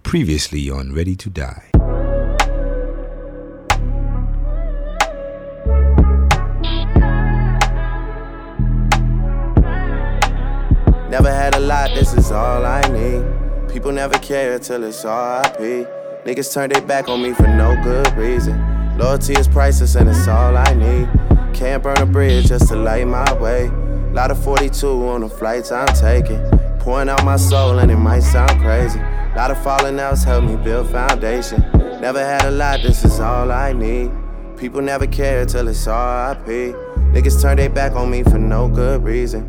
Previously on Ready to Die. Never had a lot, this is all I need. People never care till it's R.I.P. Niggas turn their back on me for no good reason. Loyalty is priceless and it's all I need. Can't burn a bridge just to light my way. Lot of 42 on the flights I'm taking. Pouring out my soul and it might sound crazy. Lot of falling outs help me build foundation. Never had a lot, this is all I need. People never care till it's R.I.P. Niggas turn their back on me for no good reason.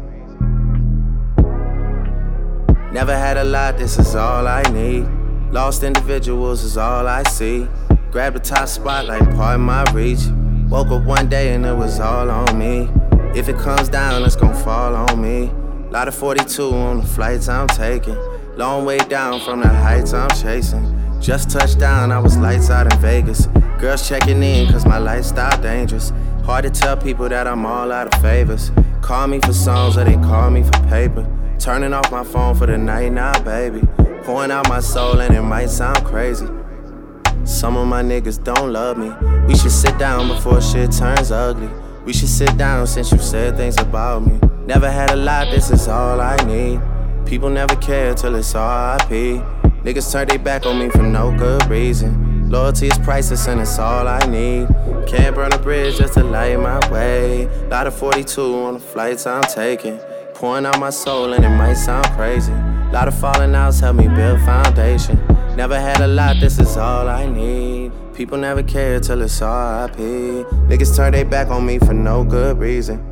Never had a lot, this is all I need. Lost individuals is all I see. Grab the top spot like part of my reach. Woke up one day and it was all on me. If it comes down, it's gon' fall on me. Lot of 42 on the flights I'm taking. Long way down from the heights I'm chasing. Just touched down, I was lights out in Vegas. Girls checking in cause my lifestyle dangerous. Hard to tell people that I'm all out of favors. Call me for songs or they call me for paper. Turning off my phone for the night now, baby. Pouring out my soul and it might sound crazy. Some of my niggas don't love me. We should sit down before shit turns ugly. We should sit down since you said things about me. Never had a lot, this is all I need. People never care till it's R.I.P. Niggas turn their back on me for no good reason. Loyalty is priceless and it's all I need. Can't burn a bridge just to light my way. Lot of 42 on the flights I'm taking. Pouring out my soul and it might sound crazy. Lot of falling outs help me build foundation. Never had a lot, this is all I need. People never care till it's R.I.P. Niggas turn their back on me for no good reason.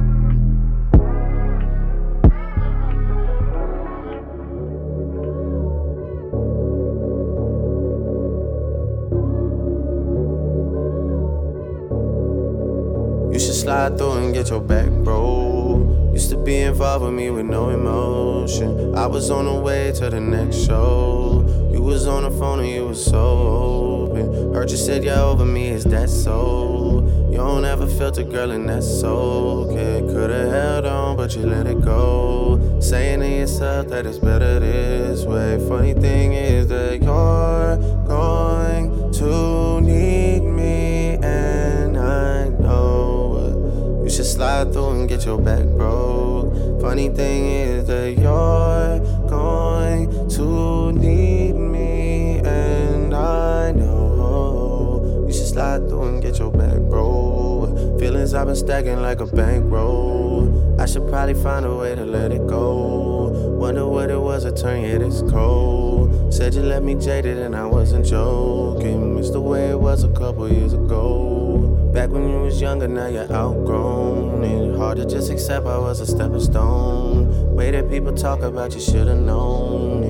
You should slide through and get your back, bro. Used to be involved with me with no emotion. I was on the way to the next show. You was on the phone and you was so open. Heard you said you're over me, is that so? You don't ever filter, girl, and that's so okay. Could've held on, but you let it go. Saying to yourself that it's better this way. Funny thing is that you're going to need me, and I know you should slide through and get your back broke. Funny thing is that you're going to need me, and I know you should slide through and get your back broke. Feelings I've been stacking like a bankroll. I should probably find a way to let it go. Wonder what it was that turned you this cold. Said you left me jaded and I wasn't joking. It's the way it was a couple years ago. Back when you was younger, now you're outgrown. And hard to just accept I was a stepping stone. Way that people talk about you should've known.